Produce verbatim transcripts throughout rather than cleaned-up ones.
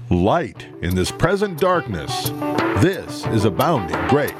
Light in this present darkness. This is Abounding Grace.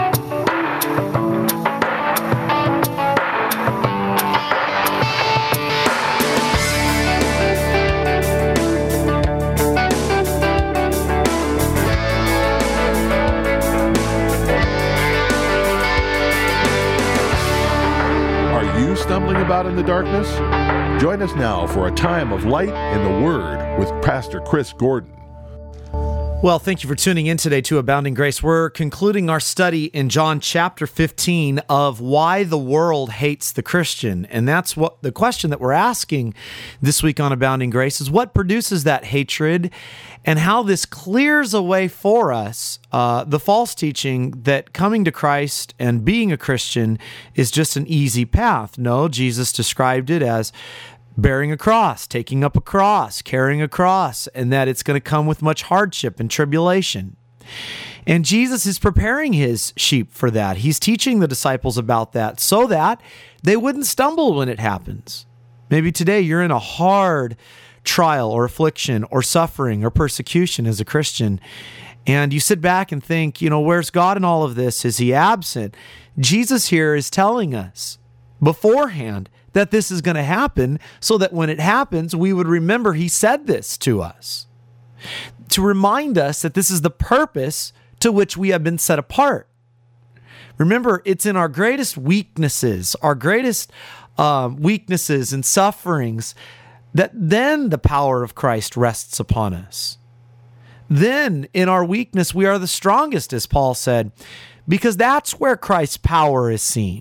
Are you stumbling about in the darkness? Join us now for a time of light in the Word with Pastor Chris Gordon. Well, thank you for tuning in today to Abounding Grace. We're concluding our study in John chapter fifteen of why the world hates the Christian. And that's what the question that we're asking this week on Abounding Grace is what produces that hatred and how this clears away for us uh, the false teaching that coming to Christ and being a Christian is just an easy path. No, Jesus described it as bearing a cross, taking up a cross, carrying a cross, and that it's going to come with much hardship and tribulation. And Jesus is preparing his sheep for that. He's teaching the disciples about that so that they wouldn't stumble when it happens. Maybe today you're in a hard trial or affliction or suffering or persecution as a Christian, and you sit back and think, you know, where's God in all of this? Is he absent? Jesus here is telling us beforehand that this is going to happen so that when it happens, we would remember he said this to us, to remind us that this is the purpose to which we have been set apart. Remember, it's in our greatest weaknesses, our greatest um, weaknesses and sufferings, that then the power of Christ rests upon us. Then in our weakness, we are the strongest, as Paul said, because that's where Christ's power is seen.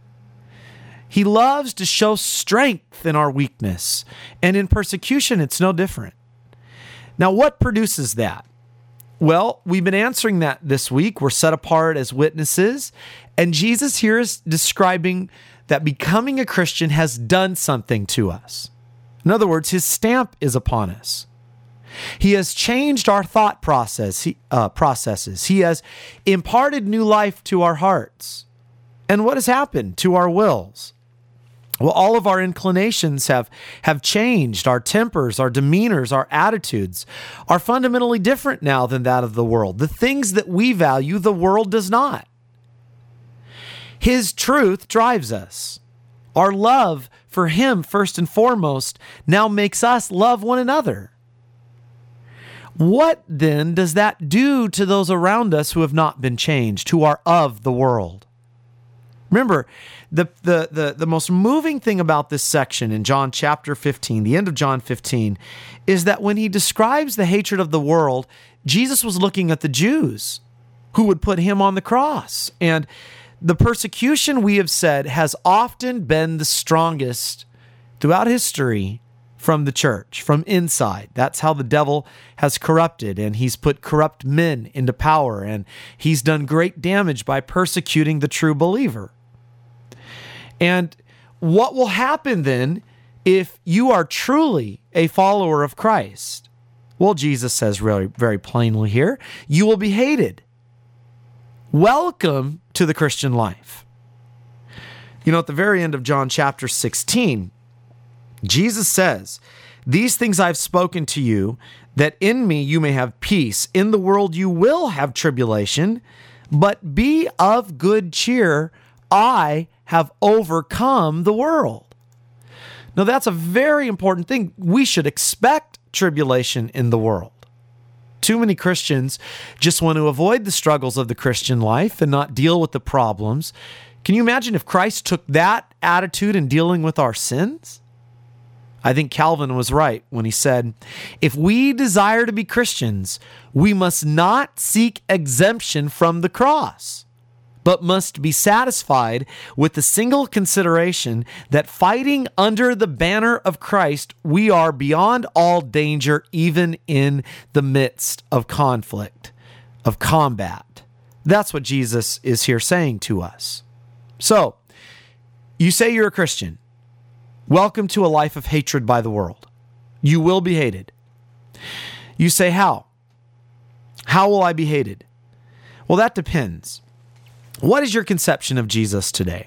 He loves to show strength in our weakness, and in persecution, it's no different. Now, what produces that? Well, we've been answering that this week. We're set apart as witnesses, and Jesus here is describing that becoming a Christian has done something to us. In other words, his stamp is upon us. He has changed our thought process, uh, processes. He has imparted new life to our hearts. And what has happened to our wills? Well, all of our inclinations have, have changed. Our tempers, our demeanors, our attitudes are fundamentally different now than that of the world. The things that we value, the world does not. His truth drives us. Our love for him, first and foremost, now makes us love one another. What then does that do to those around us who have not been changed, who are of the world? Remember, the, the, the, the most moving thing about this section in John chapter fifteen, the end of John fifteen, is that when he describes the hatred of the world, Jesus was looking at the Jews who would put him on the cross. And the persecution, we have said, has often been the strongest throughout history from the church, from inside. That's how the devil has corrupted, and he's put corrupt men into power, and he's done great damage by persecuting the true believer. And what will happen then if you are truly a follower of Christ? Well, Jesus says very, very plainly here, you will be hated. Welcome to the Christian life. You know, at the very end of John chapter sixteen, Jesus says, these things I've spoken to you, that in me you may have peace. In the world you will have tribulation, but be of good cheer. I have overcome the world. Now, that's a very important thing. We should expect tribulation in the world. Too many Christians just want to avoid the struggles of the Christian life and not deal with the problems. Can you imagine if Christ took that attitude in dealing with our sins? I think Calvin was right when he said, if we desire to be Christians, we must not seek exemption from the cross, but must be satisfied with the single consideration that fighting under the banner of Christ, we are beyond all danger, even in the midst of conflict, of combat. That's what Jesus is here saying to us. So, you say you're a Christian. Welcome to a life of hatred by the world. You will be hated. You say, how? How will I be hated? Well, that depends. What is your conception of Jesus today?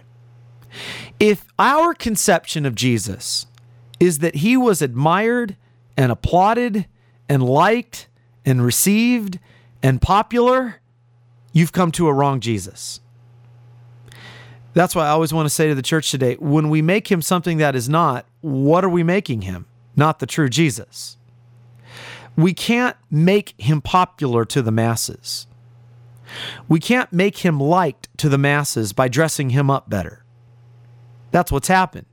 If our conception of Jesus is that he was admired and applauded and liked and received and popular, you've come to a wrong Jesus. That's why I always want to say to the church today, when we make him something that is not, what are we making him? Not the true Jesus. We can't make him popular to the masses. We can't make him liked to the masses by dressing him up better. That's what's happened.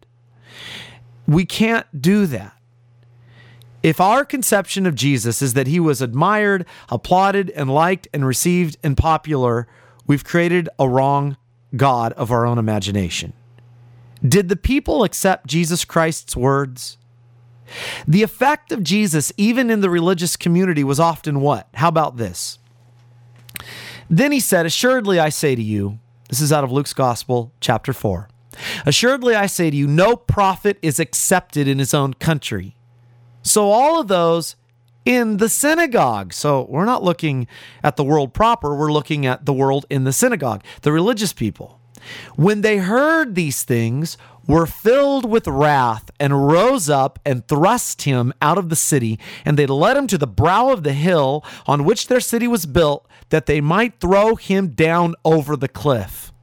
We can't do that. If our conception of Jesus is that he was admired, applauded, and liked, and received, and popular, we've created a wrong God of our own imagination. Did the people accept Jesus Christ's words? The effect of Jesus, even in the religious community, was often what? How about this? Then he said, assuredly I say to you, this is out of Luke's Gospel, chapter four. Assuredly I say to you, no prophet is accepted in his own country. So all of those in the synagogue. So we're not looking at the world proper. We're looking at the world in the synagogue, the religious people. When they heard these things, were filled with wrath and rose up and thrust him out of the city. And they led him to the brow of the hill on which their city was built, that they might throw him down over the cliff.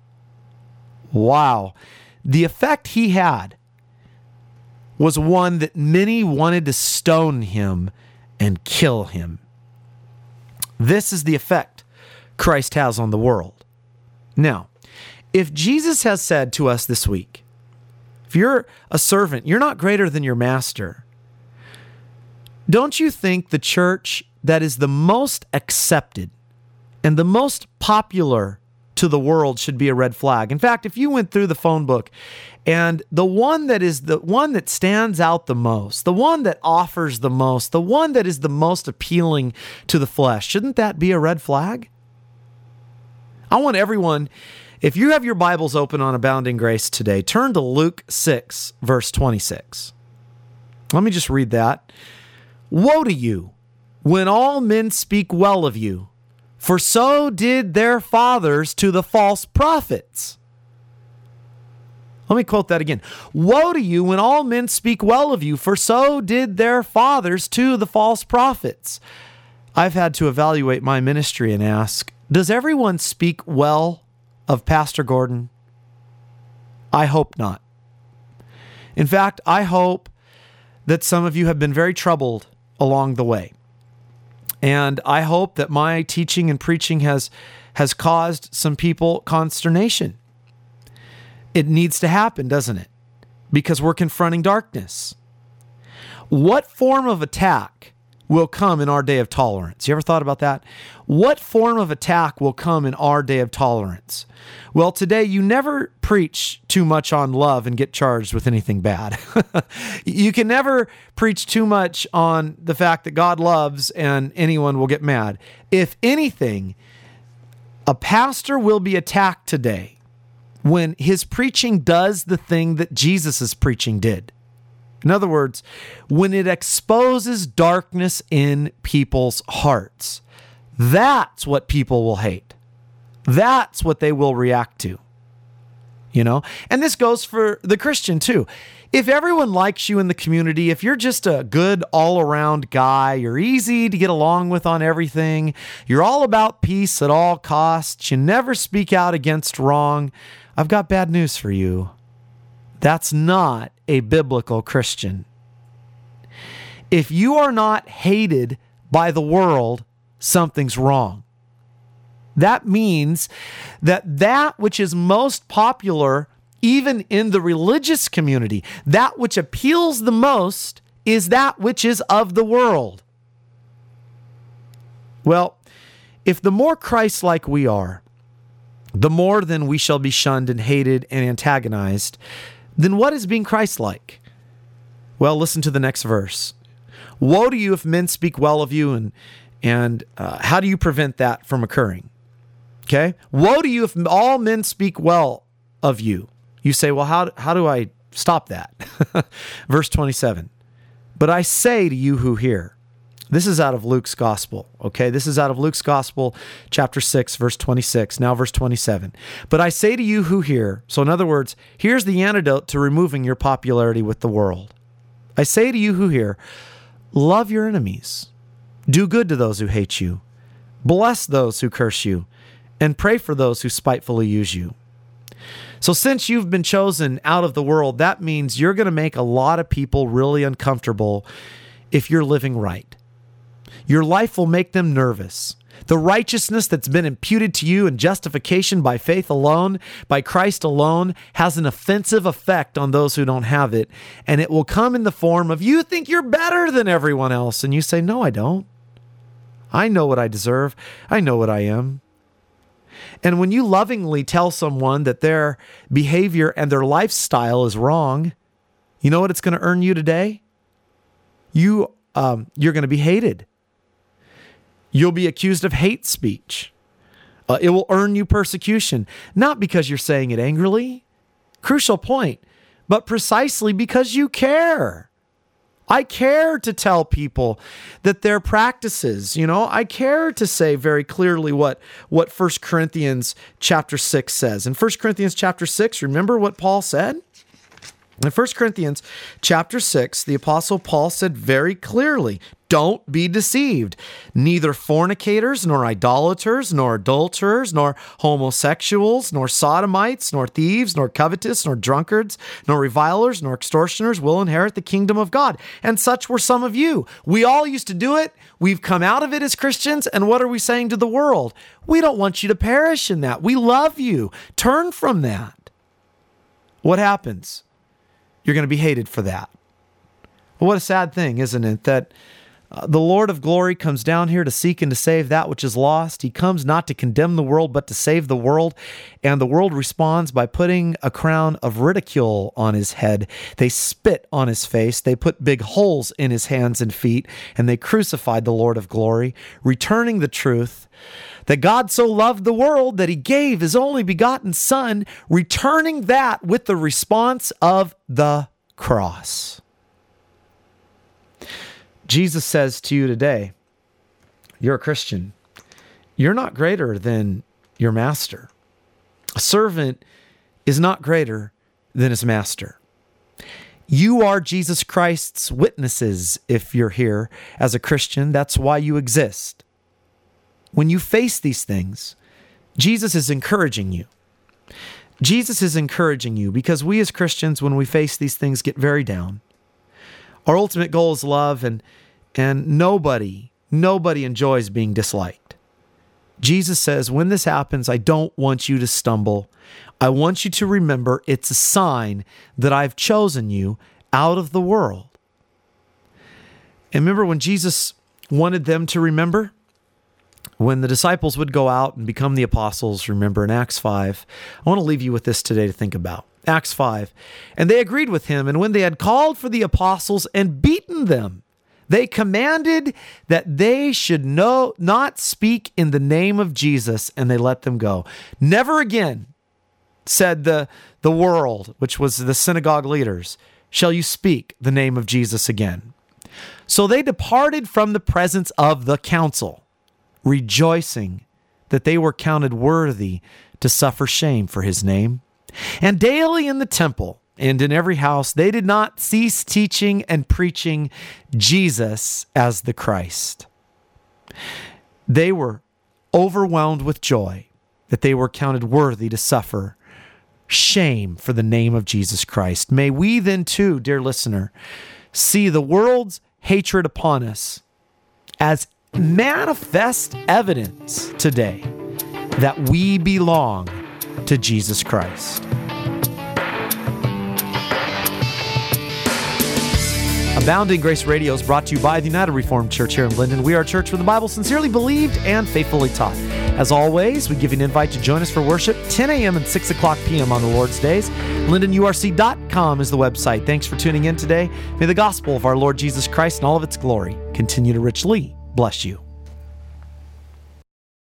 Wow. The effect he had was one that many wanted to stone him and kill him. This is the effect Christ has on the world. Now, if Jesus has said to us this week, if you're a servant, you're not greater than your master, don't you think the church that is the most accepted and the most popular to the world should be a red flag? In fact, if you went through the phone book and the one that is the one that stands out the most, the one that offers the most, the one that is the most appealing to the flesh, shouldn't that be a red flag? I want everyone, if you have your Bibles open on Abounding Grace today, turn to Luke six, verse twenty-six. Let me just read that. Woe to you when all men speak well of you, for so did their fathers to the false prophets. Let me quote that again. Woe to you when all men speak well of you, for so did their fathers to the false prophets. I've had to evaluate my ministry and ask, does everyone speak well of Pastor Gordon? I hope not. In fact, I hope that some of you have been very troubled along the way. And I hope that my teaching and preaching has, has caused some people consternation. It needs to happen, doesn't it? Because we're confronting darkness. What form of attack will come in our day of tolerance? You ever thought about that? What form of attack will come in our day of tolerance? Well, today you never preach too much on love and get charged with anything bad. You can never preach too much on the fact that God loves and anyone will get mad. If anything, a pastor will be attacked today when his preaching does the thing that Jesus' preaching did. In other words, when it exposes darkness in people's hearts, that's what people will hate. That's what they will react to. You know, and this goes for the Christian too. If everyone likes you in the community, if you're just a good all-around guy, you're easy to get along with on everything, you're all about peace at all costs, you never speak out against wrong, I've got bad news for you. That's not a biblical Christian. If you are not hated by the world, something's wrong. That means that that which is most popular, even in the religious community, that which appeals the most, is that which is of the world. Well, if the more Christ-like we are, the more then we shall be shunned and hated and antagonized, then what is being Christ-like? Well, listen to the next verse. Woe to you if men speak well of you, and and uh, how do you prevent that from occurring? Okay? Woe to you if all men speak well of you. You say, well, how, how do I stop that? Verse twenty-seven. But I say to you who hear. This is out of Luke's Gospel, okay? This is out of Luke's Gospel, chapter six, verse twenty-six, now verse twenty-seven. But I say to you who hear, so in other words, here's the antidote to removing your popularity with the world. I say to you who hear, love your enemies. Do good to those who hate you. Bless those who curse you, and pray for those who spitefully use you. So since you've been chosen out of the world, that means you're going to make a lot of people really uncomfortable if you're living right. Your life will make them nervous. The righteousness that's been imputed to you in justification by faith alone, by Christ alone, has an offensive effect on those who don't have it. And it will come in the form of, you think you're better than everyone else. And you say, no, I don't. I know what I deserve. I know what I am. And when you lovingly tell someone that their behavior and their lifestyle is wrong, you know what it's going to earn you today? You, um, you're going to be hated. You'll be accused of hate speech. Uh, it will earn you persecution, not because you're saying it angrily, crucial point, but precisely because you care. I care to tell people that their practices, you know, I care to say very clearly what, what First Corinthians chapter six says. In First Corinthians chapter six, remember what Paul said? In First Corinthians chapter six, the Apostle Paul said very clearly, don't be deceived. Neither fornicators, nor idolaters, nor adulterers, nor homosexuals, nor sodomites, nor thieves, nor covetous, nor drunkards, nor revilers, nor extortioners will inherit the kingdom of God. And such were some of you. We all used to do it. We've come out of it as Christians. And what are we saying to the world? We don't want you to perish in that. We love you. Turn from that. What happens? You're going to be hated for that. What a sad thing, isn't it? That Uh, the Lord of glory comes down here to seek and to save that which is lost. He comes not to condemn the world, but to save the world. And the world responds by putting a crown of ridicule on his head. They spit on his face. They put big holes in his hands and feet, and they crucified the Lord of glory, returning the truth that God so loved the world that he gave his only begotten Son, returning that with the response of the cross. Jesus says to you today, you're a Christian. You're not greater than your master. A servant is not greater than his master. You are Jesus Christ's witnesses if you're here as a Christian. That's why you exist. When you face these things, Jesus is encouraging you. Jesus is encouraging you because we as Christians, when we face these things, get very down. Our ultimate goal is love, and and nobody, nobody enjoys being disliked. Jesus says, when this happens, I don't want you to stumble. I want you to remember it's a sign that I've chosen you out of the world. And remember when Jesus wanted them to remember? When the disciples would go out and become the apostles, remember in Acts five, I want to leave you with this today to think about. Acts five, and they agreed with him, and when they had called for the apostles and beaten them, they commanded that they should no, not speak in the name of Jesus, and they let them go. Never again, said the, the world, which was the synagogue leaders, shall you speak the name of Jesus again. So they departed from the presence of the council, rejoicing that they were counted worthy to suffer shame for his name. And daily in the temple and in every house, they did not cease teaching and preaching Jesus as the Christ. They were overwhelmed with joy that they were counted worthy to suffer shame for the name of Jesus Christ. May we then too, dear listener, see the world's hatred upon us as manifest evidence today that we belong to Jesus Christ. Abounding Grace Radio is brought to you by the United Reformed Church here in Linden. We are a church where the Bible is sincerely believed and faithfully taught. As always, we give you an invite to join us for worship, ten a.m. and six o'clock p.m. on the Lord's days. linden u r c dot com is the website. Thanks for tuning in today. May the gospel of our Lord Jesus Christ and all of its glory continue to richly bless you.